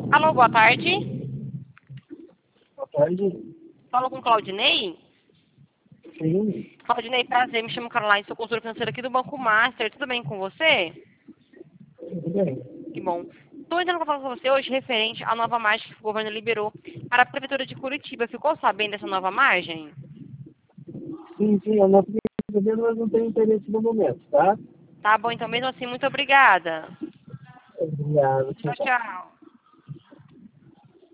Alô, boa tarde. Boa tarde. Falo com Claudinei. Sim, Claudinei, prazer. Me chamo Caroline, sou consultora financeira aqui do Banco Master. Tudo bem com você? tudo bem. Que bom. Estou entrando para falar com você hoje referente à nova margem que o governo liberou para a Prefeitura de Curitiba. Ficou sabendo dessa nova margem? Sim, eu não fiquei sabendo, mas não tenho interesse no momento, tá? Tá bom, então mesmo assim, muito obrigada. Obrigado, tchau, Tchau, tchau. tchau.